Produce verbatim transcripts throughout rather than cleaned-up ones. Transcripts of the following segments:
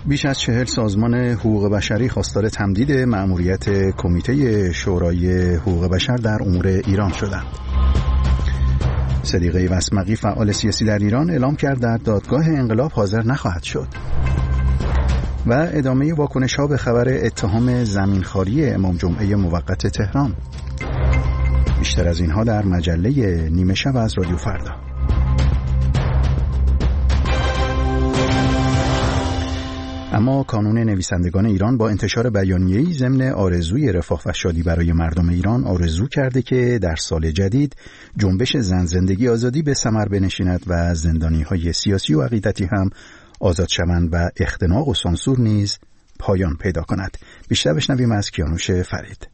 بیش از چهل سازمان حقوق بشری خواستار تمدید مأموریت کمیته شورای حقوق بشر در امور ایران شدند. صدیقه وسمقی فعال سیاسی در ایران اعلام کرد در دادگاه انقلاب حاضر نخواهد شد. و ادامه واکنش‌ها به خبر اتهام زمینخواری امام جمعه موقت تهران. بیشتر از اینها در مجله نیمه شب از رادیو فردا. اما کانون نویسندگان ایران با انتشار بیانیه‌ای ضمن آرزوی رفاه و شادی برای مردم ایران آرزو کرده که در سال جدید جنبش زن زندگی آزادی به ثمر بنشیند و زندانی‌های سیاسی و عقیدتی هم آزاد شوند و اختناق و سانسور نیز پایان پیدا کند. بیشتر بشنویم از کیانوش فرید.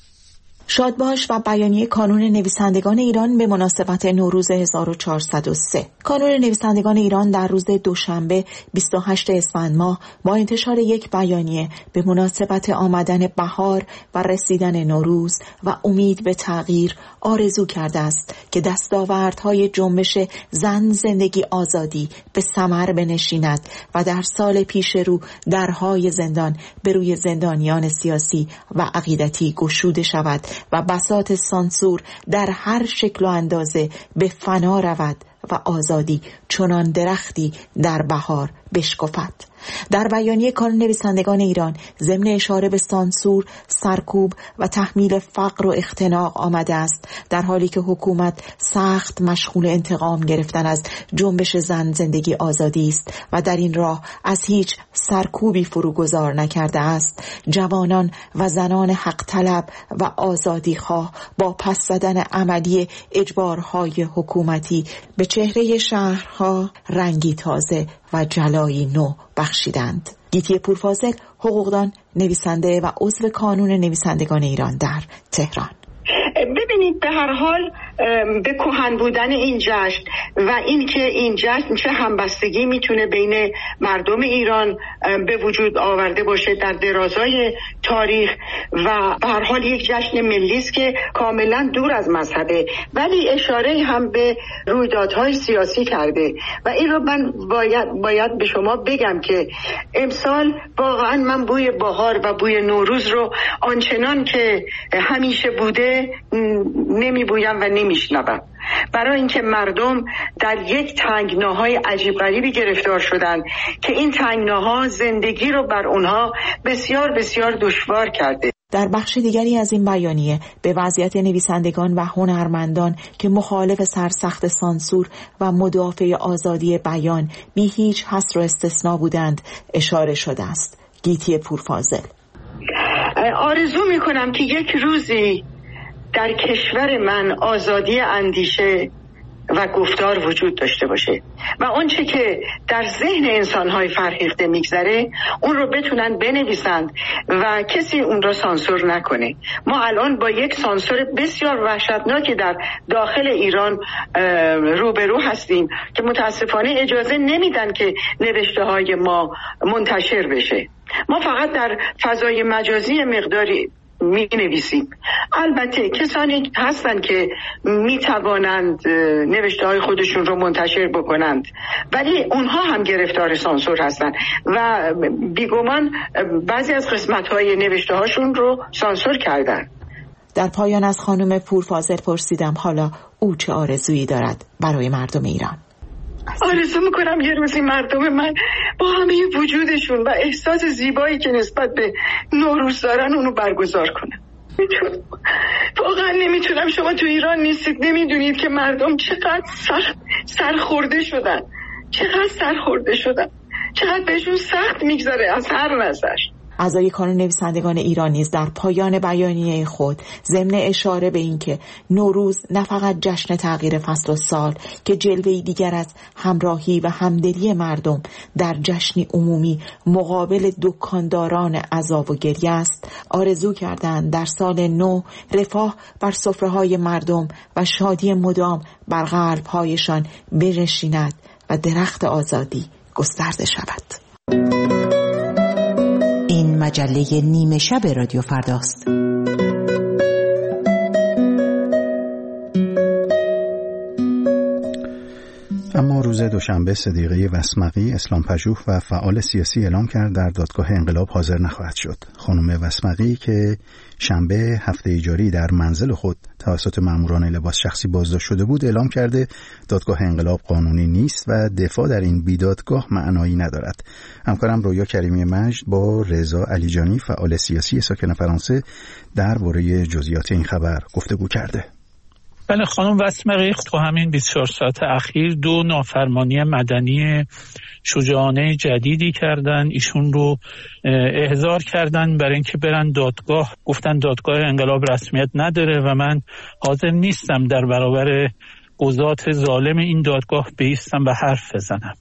شادباش و بیانیه کانون نویسندگان ایران به مناسبت نوروز هزار و چهارصد و سه. کانون نویسندگان ایران در روز دوشنبه بیست و هشتم اسفند ماه با انتشار یک بیانیه به مناسبت آمدن بهار و رسیدن نوروز و امید به تغییر آرزو کرده است که دستاوردهای جنبش زن زندگی آزادی به ثمر بنشیند و در سال پیش رو درهای زندان به روی زندانیان سیاسی و عقیدتی گشوده شود و بساط سانسور در هر شکل و اندازه به فنا رود و آزادی چنان درختی در بهار بشکفد. در بیانیه کانون نویسندگان ایران ضمن اشاره به سانسور، سرکوب و تحمیل فقر و اختناق آمده است، در حالی که حکومت سخت مشغول انتقام گرفتن از جنبش زن زندگی آزادی است و در این راه از هیچ سرکوبی فروگذار نکرده است. جوانان و زنان حق طلب و آزادی خواه با پس زدن عملی اجبارهای حکومتی به چهره شهرها رنگی تازه و جلایی نو بخشیدند. گیتی پورفاضل، حقوقدان، نویسنده و عضو کانون نویسندگان ایران در تهران. ببینید، به هر حال به کهن بودن این جشن و این که این جشن چه همبستگی میتونه بین مردم ایران به وجود آورده باشه در درازای تاریخ و به هر حال یک جشن ملی است که کاملا دور از مذهبه، ولی اشاره هم به رویدادهای سیاسی کرده و این رو من باید باید به شما بگم که امسال واقعا من بوی بهار و بوی نوروز رو آنچنان که همیشه بوده نمی بویم و نمی شنوم، برای اینکه مردم در یک تنگناهای عجیب غریبی گرفتار شدن که این تنگناها زندگی رو بر اونها بسیار بسیار دشوار کرده. در بخش دیگری از این بیانیه به وضعیت نویسندگان و هنرمندان که مخالف سرسخت سانسور و مدافع آزادی بیان بی هیچ حصر و استثنا بودند اشاره شده است. گیتی پورفاضل: آرزو میکنم که یک روزی در کشور من آزادی اندیشه و گفتار وجود داشته باشه و آنچه که در ذهن انسان‌های فرهیخته میگذره اون رو بتونن بنویسند و کسی اون رو سانسور نکنه. ما الان با یک سانسور بسیار وحشتناکی در داخل ایران روبرو هستیم که متاسفانه اجازه نمیدن که نوشته‌های ما منتشر بشه. ما فقط در فضای مجازی مقداری می نویسیم. البته کسانی هستند که می توانند نوشته های خودشون رو منتشر بکنند، ولی اونها هم گرفتار سانسور هستند و بیگمان بعضی از قسمت های نوشته هاشون رو سانسور کردن. در پایان از خانم پورفاضل پرسیدم حالا او چه آرزویی دارد برای مردم ایران. آرزو میکنم یه روزی مردم من با همه وجودشون و احساس زیبایی که نسبت به نوروز دارن اونو برگزار کنن. میتونم واقعا نمیتونم. شما تو ایران نیستید، نمیدونید که مردم چقدر سخت سرخورده شدن، چقدر سرخورده شدن، چقدر بهشون سخت میگذره از هر نظر. اعضای کانون نویسندگان ایران نیز در پایان بیانیه خود ضمن اشاره به اینکه نوروز نه فقط جشن تغییر فصل و سال که جلوه‌ای دیگر از همراهی و همدلی مردم در جشنی عمومی مقابل دکانداران عذاب و گریه است، آرزو کردند در سال نو رفاه بر سفره‌های مردم و شادی مدام بر قلب‌هایشان بنشیند و درخت آزادی گسترده شود. این مجله نیمه شب رادیو فرداست. اما روز دوشنبه صدیقه وسمقی اسلام‌پژوه و فعال سیاسی اعلام کرد در دادگاه انقلاب حاضر نخواهد شد. خانم وسمقی که شنبه هفته ایجاری در منزل خود توسط ماموران لباس شخصی بازداشت شده بود، اعلام کرده دادگاه انقلاب قانونی نیست و دفاع در این بیدادگاه معنایی ندارد. همکارم رویا کریمی مجد با رضا علیجانی فعال سیاسی ساکن فرانسه درباره جزئیات این خبر گفتگو کرده. بله، خانم وسمقی تو همین بیست و چهار ساعت اخیر دو نافرمانی مدنی شجاعانه جدیدی کردن. ایشون رو احضار کردن برای اینکه برن دادگاه. گفتن دادگاه انقلاب رسمیت نداره و من حاضر نیستم در برابر قضات ظالم این دادگاه بایستم و حرف بزنم.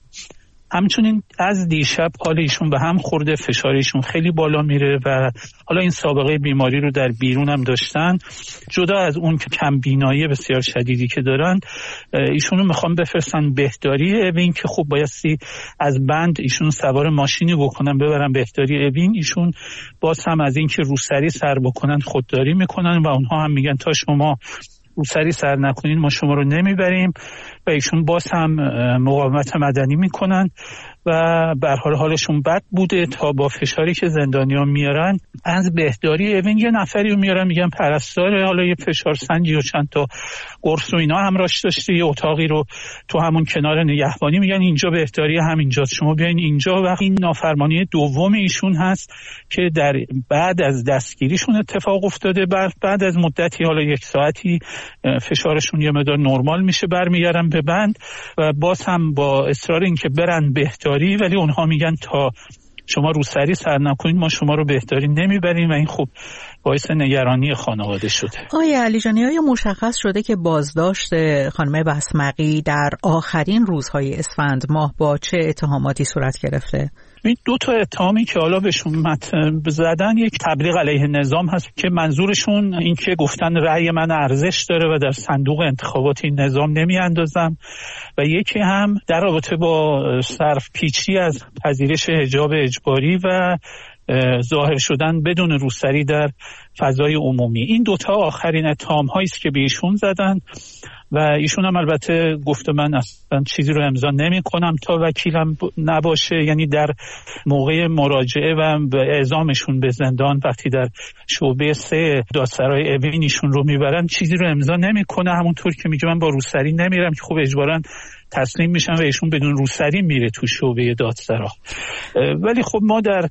همچنین از دیشب حال ایشون به هم خورده، فشار ایشون خیلی بالا میره و حالا این سابقه بیماری رو در بیرون هم داشتن. جدا از اون که کم بینایی بسیار شدیدی که دارن، ایشون رو میخوام بفرستن بهداری اوین که خب بایستی از بند ایشون سوار ماشینی بکنن ببرن بهداری اوین. ایشون باز هم از این که روسری سر بکنن خودداری میکنن و اونها هم میگن تا شما روسری سر نکنین ما شما رو نمیبریم و ایشون باز هم مقاومت مدنی میکنن و به هر حال حالشون بد بوده تا با فشاری که زندانیان میارن از بهداری اوین یه نفری رو میارن میگن پرستاره، حالا یه فشار سنجی و چند تا قرص و اینا همراهش داشته، یه اتاقی رو تو همون کنار نگهبانی میگن اینجا بهداری همینجاست شما بیاین اینجا. و این نافرمانی دوم ایشون هست که در بعد از دستگیریشون اتفاق افتاده. بعد بعد از مدتی حالا یک ساعتی فشارشون یه مقدار نرمال میشه، برمیگردن به بند و باز هم با اصرار اینکه برن بهداری، ولی اونها میگن تا شما روسری سر نکنید ما شما رو بهداری نمیبریم و این خوب باعث نگرانی خانواده شده. آقای علیجانی، آیا مشخص شده که بازداشت خانم وسمقی در آخرین روزهای اسفند ماه با چه اتهاماتی صورت گرفته؟ این دو تا اتهامی که حالا بهشون مطلب زدن، یک تبلیغ علیه نظام هست که منظورشون این که گفتن رأی من ارزش داره و در صندوق انتخابات این نظام نمی اندازم، و یکی هم در رابطه با صرف پیچی از پذیرش حجاب اجباری و ظاهر شدن بدون روسری در فضای عمومی. این دوتا آخرین اتهام هایی است که به ایشون زدن و ایشون هم البته گفته من اصلا چیزی رو امضا نمی کنم تا وکیلم نباشه، یعنی در موقع مراجعه و اعزامشون به زندان وقتی در شعبه سه دادسرای اوین ایشون رو میبرن چیزی رو امضا نمی کنه، همونطور که میگه من با روسری نمیرم که خب اجباراً تسلیم میشن و ایشون بدون روسری میره تو شعبه دادسرا. ولی خب ما در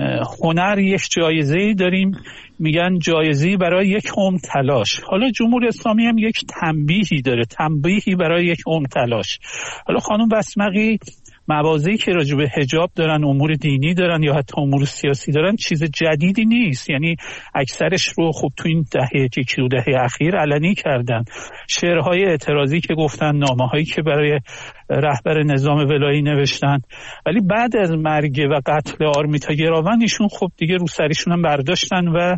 هنر یک جایزه‌ای داریم، میگن جایزه‌ای برای یک عمر تلاش. حالا جمهوری اسلامی هم یک تنبیهی داره، تنبیهی برای یک عمر تلاش. حالا خانم وسمقی مواضعی که راجع به حجاب دارن، امور دینی دارن یا حتی امور سیاسی دارن چیز جدیدی نیست، یعنی اکثرش رو خب تو این دهه یکی دو دهه اخیر علنی کردن. شعرهای اعتراضی که گفتن، نامه‌هایی که برای رهبر نظام ولایی نوشتن، ولی بعد از مرگ و قتل آرمیتا گراون ایشون خب دیگه روسریشون هم برداشتن و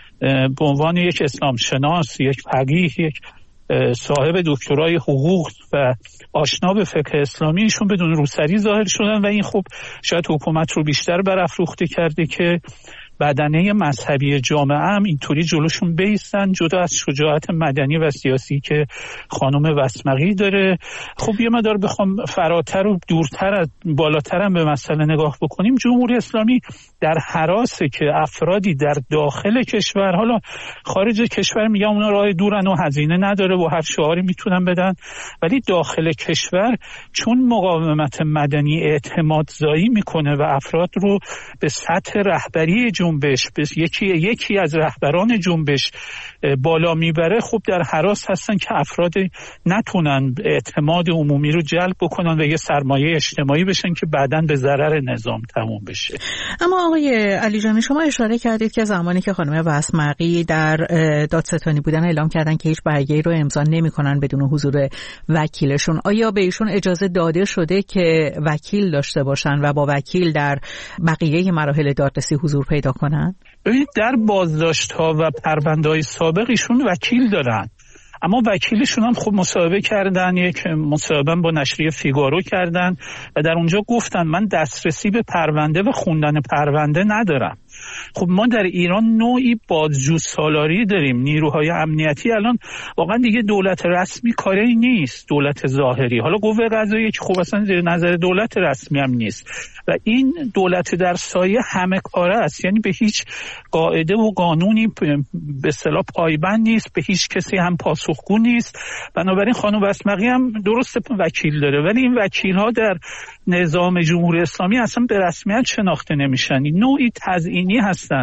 به عنوان یک اسلام شناس، یک فقیه، یک صاحب دکترای حقوق و آشنا به فقه اسلامی ایشون بدون روسری ظاهر شدن و این خب شاید حکومت رو بیشتر برافروخته کرده که بدنه مذهبی جامعه هم اینطوری جلوشون بیستن، جدا از شجاعت مدنی و سیاسی که خانم وسمقی داره. خب یه مقدار بخوام فراتر و دورتر از بالاتر هم به مسئله نگاه بکنیم، جمهوری اسلامی در هراسه که افرادی در داخل کشور، حالا خارج کشور میگن اونا راه دورن و هزینه نداره و هر شعاری میتونن بدن، ولی داخل کشور چون مقاومت مدنی اعتماد زایی میکنه و افراد رو به سطح رهبری جنبش، به یکی یکی از رهبران جنبش بالا میبره، خب در هراس هستن که افراد نتونن اعتماد عمومی رو جلب بکنن و یه سرمایه اجتماعی بشن که بعداً به ضرر نظام تموم بشه. اما آقای علیجانی، شما اشاره کردید که زمانی که خانم وسمقی در دادستانی بودن اعلام کردن که هیچ برگه‌ای رو امضا نمی‌کنن بدون حضور وکیلشون، آیا به ایشون اجازه داده شده که وکیل داشته باشن و با وکیل در بقیه مراحل دادرسی حضور پیدا کنن؟ ببینید در بازداشت‌ها و پرونده‌های سابق ایشون وکیل دارن، اما وکیلشون هم خب مصاحبه کردن، یک مصاحبه با نشریه فیگارو کردن و در اونجا گفتن من دسترسی به پرونده و خوندن پرونده ندارم. خب ما در ایران نوعی بازجو سالاری داریم. نیروهای امنیتی الان واقعا دیگه دولت رسمی کاری نیست، دولت ظاهری. حالا قوه قضاییه که خب اصلا زیر نظر دولت رسمی هم نیست و این دولت در سایه همه کاره است، یعنی به هیچ قاعده و قانونی به اصطلاح پایبند نیست، به هیچ کسی هم پاسخگو نیست. بنابراین خانم بسمقی هم درست وکیل داره، ولی این وکیل ها در نظام جمهوری اسلامی اصلا به رسمیت شناخته نمیشن، نوعی تزیینی هستن.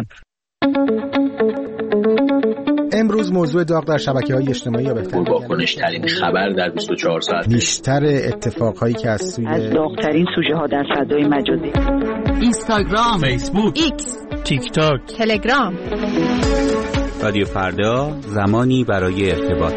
امروز موضوع داغ در شبکه‌های اجتماعی یا بهتر واکنش ترین خبر در بیست و چهار ساعت، بیشتر اتفاقهایی که از سوی از داغ‌ترین سوژه ها در فضای مجازی، اینستاگرام، فیسبوک، ایکس، تیک تاک، تلگرام. رادیو فردا، زمانی برای ارتباط.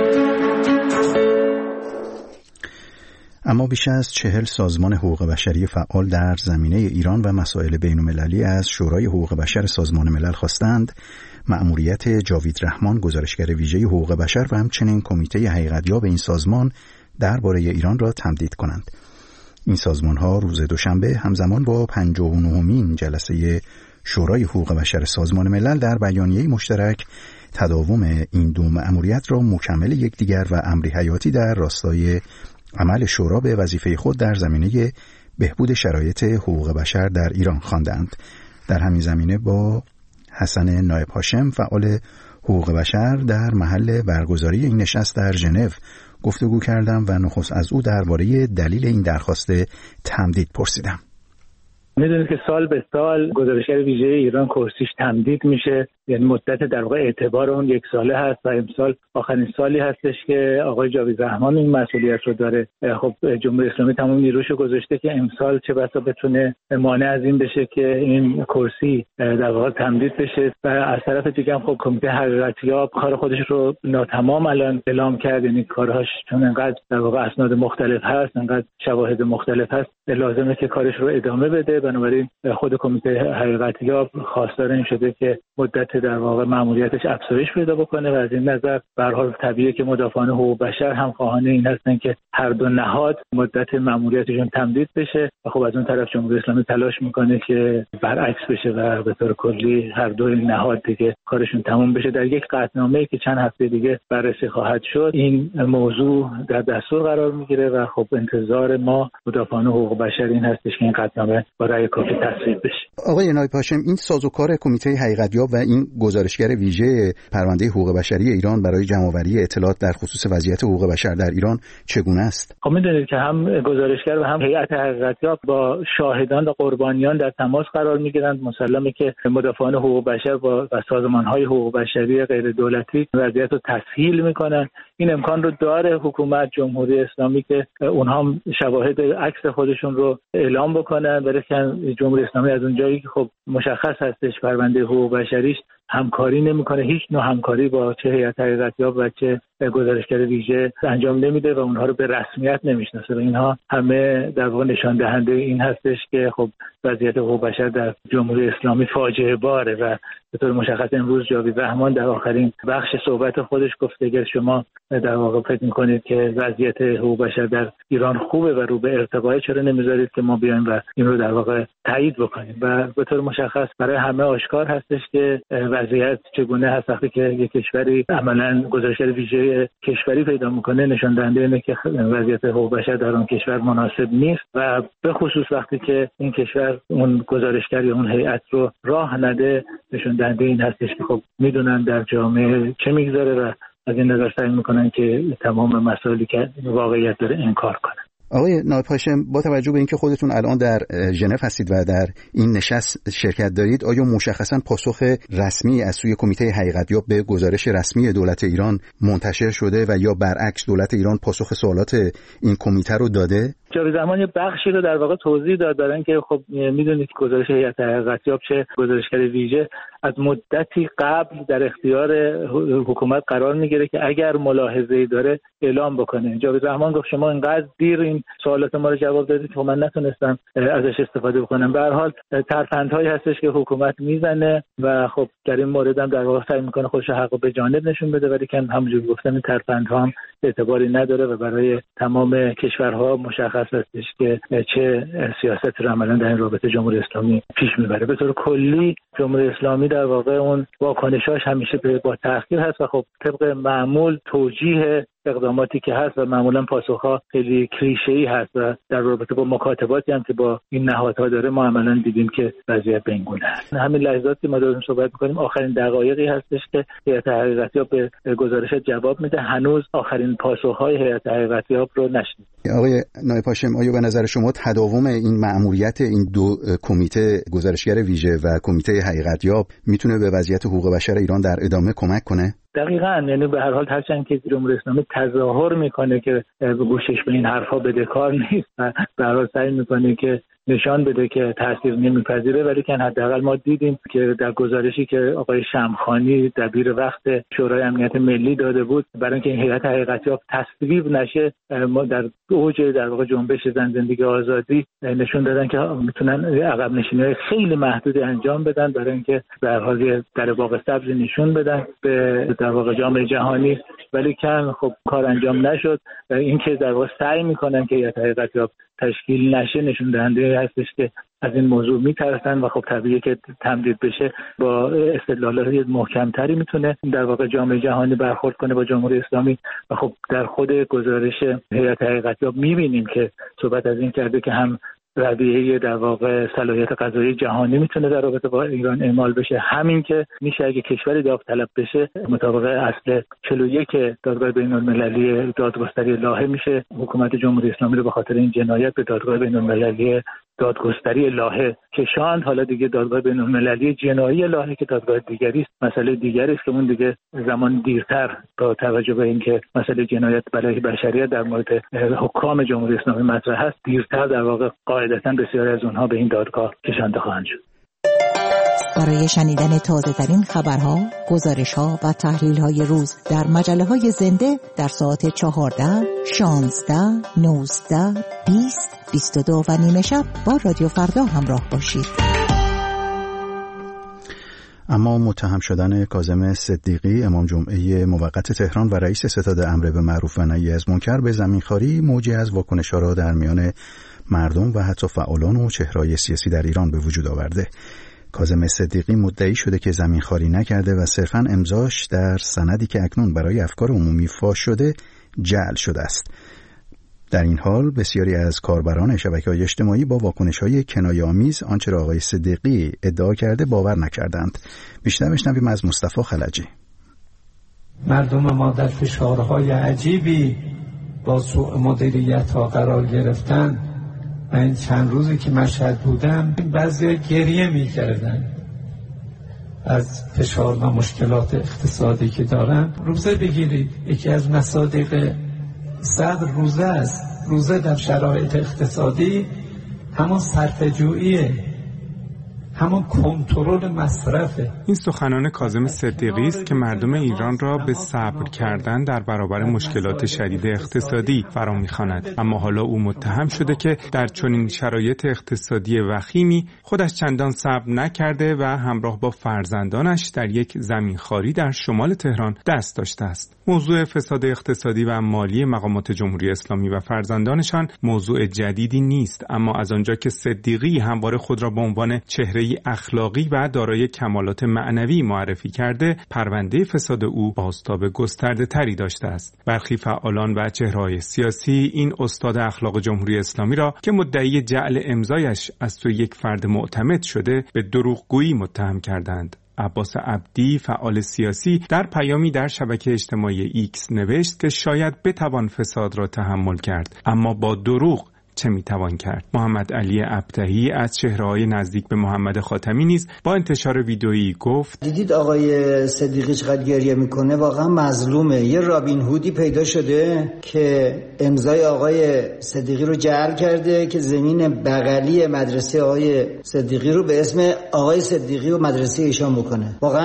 اما بیش از چهل سازمان حقوق بشری فعال در زمینه ایران و مسائل بین‌المللی از شورای حقوق بشر سازمان ملل خواستند مأموریت جاوید رحمان، گزارشگر ویژه حقوق بشر و همچنین کمیته حقیقت‌یاب این سازمان درباره ایران را تمدید کنند. این سازمان‌ها روز دوشنبه همزمان با پنجاه و نهمین جلسه شورای حقوق بشر سازمان ملل در بیانیه‌ای مشترک تداوم این دو مأموریت را مکمل یکدیگر و امری حیاتی در راستای عمل شورا به وظیفه خود در زمینه بهبود شرایط حقوق بشر در ایران خواندند. در همین زمینه با حسن نایب هاشم، فعال حقوق بشر، در محل برگزاری این نشست در ژنو گفتگو کردم و نخست از او درباره دلیل این درخواست تمدید پرسیدم. میدونید که سال به سال گزارشگر ویژه ایران کرسیش تمدید میشه، یعنی مدت در واقع اعتبار اون یک ساله هست و امسال آخرین سالی هستش که آقای جاوید رحمان این مسئولیت رو داره. خب جمهوری اسلامی تمام نیروشو گذاشته که امسال چه بسا بتونه مانع از این بشه که این کرسی در واقع تمدید بشه و از طرف دیگه هم خب کمیته حقیقتیاب کار خودش رو ناتمام الان اعلام کرد، یعنی کارهاش چون انقدر در واقع اسناد مختلف هست، انقدر شواهد مختلف هست، لازمه که کارش رو ادامه بده. بنابراین خود کمیته حقیقتیاب خواستار این شده که مدت در واقع مأموریتش افزایش پیدا بکنه و از این نظر به هر حال طبیعیه که مدافعان حقوق بشر هم خواهان این هستن که هر دو نهاد مدت مأموریتشون تمدید بشه و خب از اون طرف جمهوری اسلامی تلاش میکنه که برعکس بشه و به طور کلی هر دو نهاد دیگه کارشون تموم بشه. در یک قطعنامه‌ای که چند هفته دیگه بررسی خواهد شد این موضوع در دستور قرار میگیره و خب انتظار ما مدافعان حقوق بشر این هستش که این قطعنامه با رأی کافی تصویب بشه. آقای نایب هاشم، این سازوکار کمیته حقیقتیاب و این گزارشگر ویژه پرونده حقوق بشری ایران برای جمع‌آوری اطلاعات در خصوص وضعیت حقوق بشر در ایران چگونه است؟ خب می‌دونید که هم گزارشگر و هم هیئت حقیقتیاب با شاهدان و قربانیان در تماس قرار می‌گیرند. مسلمه که مدافعان حقوق بشر با سازمان‌های حقوق بشری غیر دولتی وضعیت رو تسهیل می‌کنند. این امکان رو داره حکومت جمهوری اسلامی که اونها هم شواهد عکس خودشون رو اعلام بکنن، برای که جمهوری اسلامی از اونجایی که خب مشخص هستش پرونده حقوق بشریش همکاری نمیکنه، هیچ نوع همکاری با چه هیئت حقیقتیاب و چه گزارشگر ویژه انجام نمیده و اونها رو به رسمیت نمیشناسه و اینها همه در واقع نشان دهنده این هستش که خب وضعیت حقوق بشر در جمهوری اسلامی فاجعه باره و به طور مشخص امروز جاوید رحمان در آخرین بخش صحبت خودش گفت اگر شما در واقع فکر میکنید که وضعیت حقوق بشر در ایران خوبه و رو به ارتقا، چرا نمیذارید که ما بیایم و این رو در واقع تایید بکنیم؟ و به طور مشخص برای همه آشکار هستش که وضعیت چگونه هست. وقتی که یک کشوری عملاً گزارشگر ویژه کشوری پیدا میکنه نشان دهنده اینه که وضعیت حقوق بشر در اون کشور مناسب نیست و به خصوص وقتی که این کشور اون گزارشگر یا اون هیئت رو راه نده نشان دهنده این هستش که خب میدونن در جامعه چه میگذره و از این نظر سعی میکنن که تمام مسائلی که واقعیت داره انکار کنن. آقای نایب هاشم، با توجه به اینکه خودتون الان در ژنو هستید و در این نشست شرکت دارید، آیا مشخصاً پاسخ رسمی از سوی کمیته حقیقتیاب به گزارش رسمی دولت ایران منتشر شده و یا برعکس دولت ایران پاسخ سوالات این کمیته رو داده؟ جاوید رحمان یه بخشی رو در واقع توضیح داد، برای اینکه خب میدونید گزارش هیئت حقیقتیاب چه گزارشگر ویژه از مدتی قبل در اختیار حکومت قرار میگیره که اگر ملاحظه‌ای داره اعلام بکنه. جاوید رحمان گفت شما اینقدر دیر این سوالات ما رو جواب دادید که من نتونستم ازش استفاده بکنم. به هر حال ترفندهایی هستش که حکومت میزنه و خب در این مورد هم در واقع سعی میکنه خودش حق به جانب نشون بده، ولی که همونجوری گفتم این ترفندها هم اعتباری نداره و برای تمام کشورها مشخص مشخص هستش که چه سیاست رو عملا در این رابطه جمهوری اسلامی پیش میبره. به طور کلی جمهوری اسلامی در واقع اون واکنشاش همیشه با تأخیر هست و خب طبق معمول توجیه اقداماتی که هست و معمولا پاسخها خیلی کلیشه‌ای هست و در رابطه با مکاتباتی هم که با این نهادها داره ما عملا دیدیم که وضعیت بینگونه است. همین لحظاتی که ما داریم صحبت می‌کنیم آخرین دقایقی هستش که هیئت حقیقتیاب به گزارش جواب میده. هنوز آخرین پاسخ‌های هیئت حقیقتیاب رو نشنیدیم. آقای نایب هاشم، آیا به نظر شما تداوم این مأموریت این دو کمیته گزارشگر ویژه و کمیته حقیقتیاب میتونه به وضعیت حقوق بشر ایران در ادامه کمک کنه؟ دقیقاً، یعنی به هر حال هرچند که جمهوری اسلامی تظاهر میکنه که به گوشش به این حرفا بدهکار نیست و به هر حال سعی میکنه که نشان بده که تاثیر نمیپذیره، ولی که حداقل ما دیدیم که در گزارشی که آقای شمخانی دبیر وقت شورای امنیت ملی داده بود برای اینکه این هیئت حقیقتیاب تصویب نشه، ما در اوج در واقع جنبش زن زندگی آزادی نشون دادن که میتونن عقب نشینی خیلی محدودی انجام بدن برای اینکه به هر حال در واقع سبز نشون بدن به در واقع جامعه جهانی، ولی که خب کار انجام نشد. اینکه در واقع سعی میکنن که هیئت حقیقتیاب تشکیل نشه نشون دهنده هستش که از این موضوع میترسن و خب طبیعیه که تمدید بشه با استدلالات محکمتری میتونه در واقع جامعه جهانی برخورد کنه با جمهوری اسلامی. و خب در خود گزارش هیئت حقیقتیاب میبینیم که صحبت از این کرده که هم رویه در واقع صلاحیت قضایی جهانی میتونه در رابطه با ایران اعمال بشه، همین که میشه اگه کشوری داوطلب بشه مطابق اصل چهل و یک دادگاه بین‌المللی دادگستری لاهه میشه حکومت جمهوری اسلامی رو به خاطر این جنایت به دادگاه بین‌المللی دادگستری لاهه کشاند. حالا دیگه دادگاه بین‌المللی جنایی لاهه که دادگاه دیگری است، مسئله دیگری است که اون دیگه زمان دیرتر با توجه به اینکه مسئله جنایت علیه بشریت در مورد حکام جمهوری اسلامی مطرح است، دیرتر در واقع قاعدتاً بسیاری از اونها به این دادگاه کشانده خواهند شد. برای شنیدن تازه‌ترین خبرها، گزارش‌ها و تحلیل‌های روز در مجله‌های زنده در ساعت چهارده، شانزده، نوزده، بیست، بیست و دو و نیمه شب با رادیو فردا همراه باشید. اما متهم شدن کاظم صدیقی امام جمعه موقت تهران و رئیس ستاد امر به معروف و نهی از منکر به زمینخواری موجی از واکنش‌ها را در میان مردم و حتی فعالان و چهره‌های سیاسی در ایران به وجود آورده. کاظم صدیقی مدعی شده که زمینخواری نکرده و صرفاً امضاش در سندی که اکنون برای افکار عمومی فاش شده جعل شده است. در این حال بسیاری از کاربران شبکه‌های اجتماعی با واکنش‌های کنایه‌آمیز آنچه را آقای صدیقی ادعا کرده باور نکردند. بیشتر بشنویم از مصطفی خلجی. مردم ما در فشارهای عجیبی با سوء مدیریت ها قرار گرفتن. من این چند روزی که مشهد بودم بعضی گریه می کردن از فشار و مشکلات اقتصادی که دارن. روزه بگیرید، یکی از مصادیق صبر روزه است. روزه در شرایط اقتصادی همون صرفه‌جوییه، همون کنترل مصرفه. این سخنان کاظم صدیقی است که مردم ایران را به صبر کردن در برابر مشکلات شدید اقتصادی فرا می‌خواند. اما حالا او متهم شده که در چنین شرایط اقتصادی وخیمی خودش چندان صبر نکرده و همراه با فرزندانش در یک زمینخواری در شمال تهران دست داشته است. موضوع فساد اقتصادی و مالی مقامات جمهوری اسلامی و فرزندانشان موضوع جدیدی نیست، اما از آنجا که صدیقی همواره خود را به عنوان چهره اخلاقی و دارای کمالات معنوی معرفی کرده، پرونده فساد او بازتاب گسترده تری داشته است. برخی فعالان و چهره‌های سیاسی این استاد اخلاق جمهوری اسلامی را که مدعی جعل امضایش از سوی یک فرد معتمد شده به دروغگویی متهم کردند. عباس عبدی فعال سیاسی در پیامی در شبکه اجتماعی ایکس نوشت که شاید بتوان فساد را تحمل کرد، اما با دروغ چه میتوان کرد؟ محمد علی ابتهی از چهره‌های نزدیک به محمد خاتمی نیز با انتشار ویدئویی گفت دیدید آقای صدیقی چقدر گریه میکنه، واقعا مظلومه. یه رابین هودی پیدا شده که امضای آقای صدیقی رو جعل کرده که زمین بغلی مدرسه آقای صدیقی رو به اسم آقای صدیقی و مدرسه ایشان بکنه. واقعا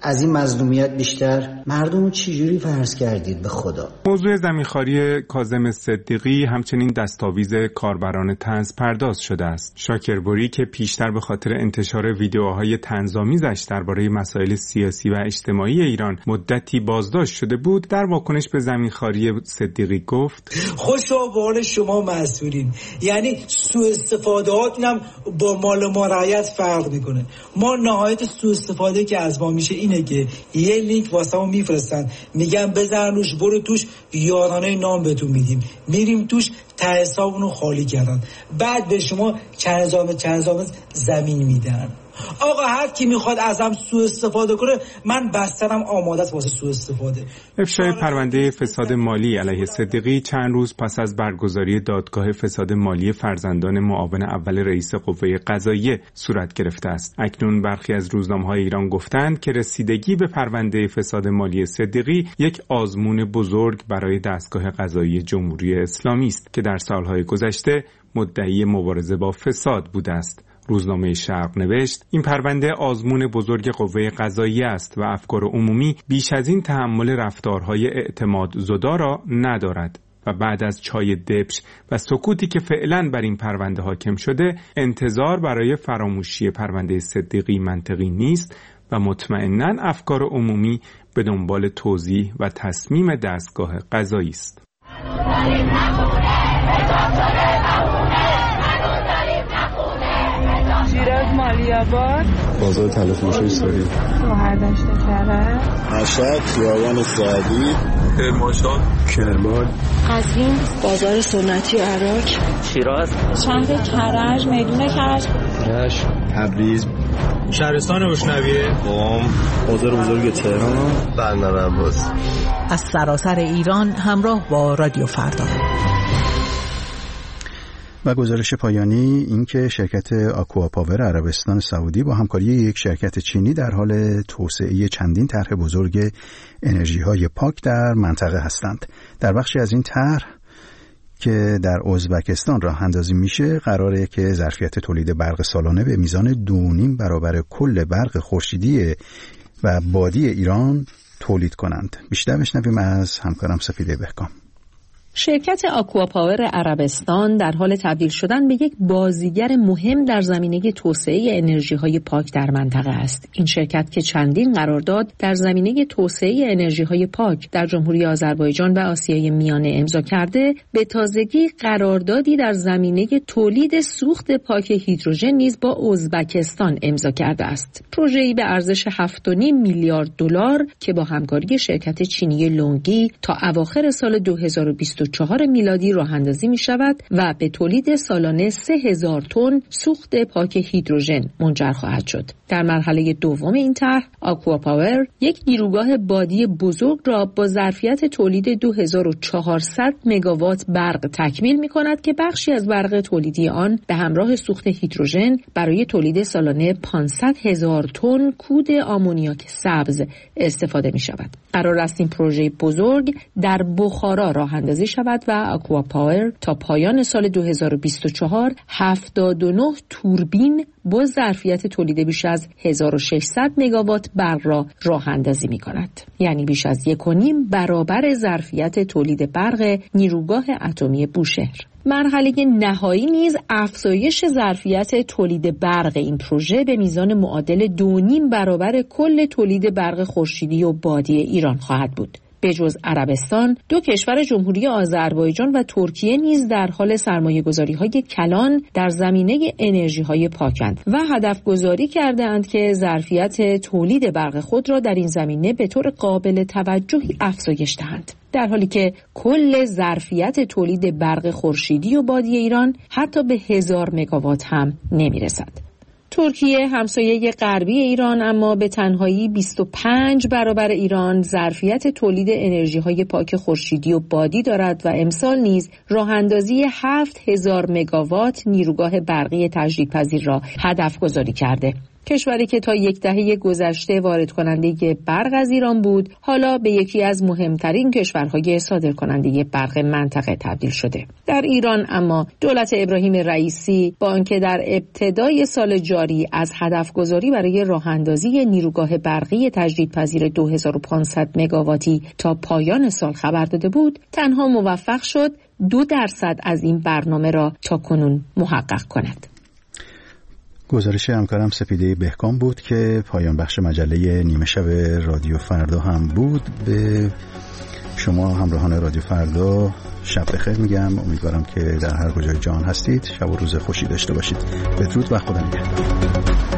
از این مظلومیت بیشتر؟ مردم چجوری فرض کردید به خدا؟ موضوع زمینخواری کاظم صدیقی همچنین دستاویز کاربران طنز پرداز شده است. شاکربری که پیشتر به خاطر انتشار ویدیوهای طنزآمیزش درباره مسائل سیاسی و اجتماعی ایران مدتی بازداشت شده بود، در واکنش به زمینخواری صدیقی گفت: خوشا به حال شما مسئولین، یعنی سوء استفاده‌هاتون هم با مال ما رعایت فرق میکنه. ما نهایت سوء استفاده که از ما میشه اینه که یه لینک واسمون میفرستن، میگن بزن روش، برو توش، یارانه نام بهتون میدیم، میریم توش، ته حسابونو خالی کردن، بعد به شما چند هزار چند هزار زمین میدن. آقا هر کی میخواد ازم سوء استفاده کنه، من بسترم آماده است واسه سوء استفاده. افشای پرونده فساد مالی علیه صدیقی چند روز پس از برگزاری دادگاه فساد مالی فرزندان معاون اول رئیس قوه قضاییه صورت گرفته است. اکنون برخی از روزنامه‌های ایران گفتند که رسیدگی به پرونده فساد مالی صدیقی یک آزمون بزرگ برای دستگاه قضایی جمهوری اسلامی است که در سالهای گذشته مدعی مبارزه با فساد بوده است. روزنامه شرق نوشت: این پرونده آزمون بزرگ قوه قضاییه است و افکار عمومی بیش از این تحمل رفتارهای اعتمادزدا را ندارد و بعد از چای دبش و سکوتی که فعلا بر این پرونده حاکم شده، انتظار برای فراموشی پرونده صدیقی منطقی نیست و مطمئناً افکار عمومی به دنبال توضیح و تصمیم دستگاه قضایی است. شیراز مالیاباد، بازار تلفروشی سوری، شهردشت کرج، مشهد، خیابان سعدی، کرمانشاه، کرمان، قزوین، بازار سنتی عراق، شیراز، شهر کرج، میدون کرج، کرج، تبریز، شهرستان بشنویه، قم، بازار بزرگ تهران، بندر عباس. از سراسر ایران همراه با رادیو فردا. و گزارش پایانی این که شرکت آکواپاور عربستان سعودی با همکاری یک شرکت چینی در حال توسعه چندین طرح بزرگ انرژی‌های پاک در منطقه هستند. در بخشی از این طرح که در ازبکستان راه اندازی میشه، قراره که ظرفیت تولید برق سالانه به میزان دو و نیم برابر کل برق خورشیدی و بادی ایران تولید کنند. بیشتر بشنویم از همکارم سفیده بهکام. شرکت آکواپاور عربستان در حال تبدیل شدن به یک بازیگر مهم در زمینه توسعه انرژی‌های پاک در منطقه است. این شرکت که چندین قرارداد در زمینه توسعه انرژی‌های پاک در جمهوری آذربایجان و آسیای میانه امضا کرده، به تازگی قراردادی در زمینه تولید سوخت پاک هیدروژن نیز با ازبکستان امضا کرده است. پروژه‌ای به ارزش هفت و نیم میلیارد دلار که با همکاری شرکت چینی لونگی تا اواخر سال دو هزار و بیست و چهار میلادی راه اندازی می شود و به تولید سالانه سه هزار تن سوخت پاک هیدروژن منجر خواهد شد. در مرحله دوم این طرح، آکواپاور یک نیروگاه بادی بزرگ را با ظرفیت تولید دو هزار و چهارصد مگاوات برق تکمیل می کند که بخشی از برق تولیدی آن به همراه سوخت هیدروژن برای تولید سالانه پانصد هزار تن کود آمونیاک سبز استفاده می شود. قرار است این پروژه بزرگ در بخارا راه اندازی شود و آکواپاور تا پایان سال دو هزار و بیست و چهار هفتاد و نه توربین با ظرفیت تولید بیش از هزار و ششصد مگاوات برق را راه اندازی می کند. یعنی بیش از یک و نیم برابر ظرفیت تولید برق نیروگاه اتمی بوشهر. مرحله نهایی نیز افزایش ظرفیت تولید برق این پروژه به میزان معادل دو نیم برابر کل تولید برق خورشیدی و بادی ایران خواهد بود. به جز عربستان، دو کشور جمهوری آذربایجان و ترکیه نیز در حال سرمایه‌گذاری‌های کلان در زمینه انرژی‌های پاکند و هدف گذاری کرده‌اند که ظرفیت تولید برق خود را در این زمینه به طور قابل توجهی افزایش دهند. در حالی که کل ظرفیت تولید برق خورشیدی و بادی ایران حتی به هزار مگاوات هم نمی‌رسد. ترکیه همسایه غربی ایران اما به تنهایی بیست و پنج برابر ایران ظرفیت تولید انرژی‌های پاک خورشیدی و بادی دارد و امسال نیز راه اندازی هفت هزار مگاوات نیروگاه برقی تجدیدپذیر را هدف گذاری کرده. کشوری که تا یک دهه گذشته وارد کننده برق از ایران بود، حالا به یکی از مهمترین کشورهای صادر کننده برق منطقه تبدیل شده. در ایران اما دولت ابراهیم رئیسی با آنکه در ابتدای سال جاری از هدف گذاری برای راه اندازی نیروگاه برقی تجدیدپذیر دو هزار و پانصد مگاواتی تا پایان سال خبر داده بود، تنها موفق شد دو درصد از این برنامه را تا کنون محقق کند. گزارش همکارم سپیده بهکام بود که پایان بخش مجله نیمه شب رادیو فردا هم بود. به شما همراهان رادیو فردا شب بخیر میگم. امیدوارم که در هر کجای جهان هستید شب و روز خوشی داشته باشید. بدرود و خدا نگهدار.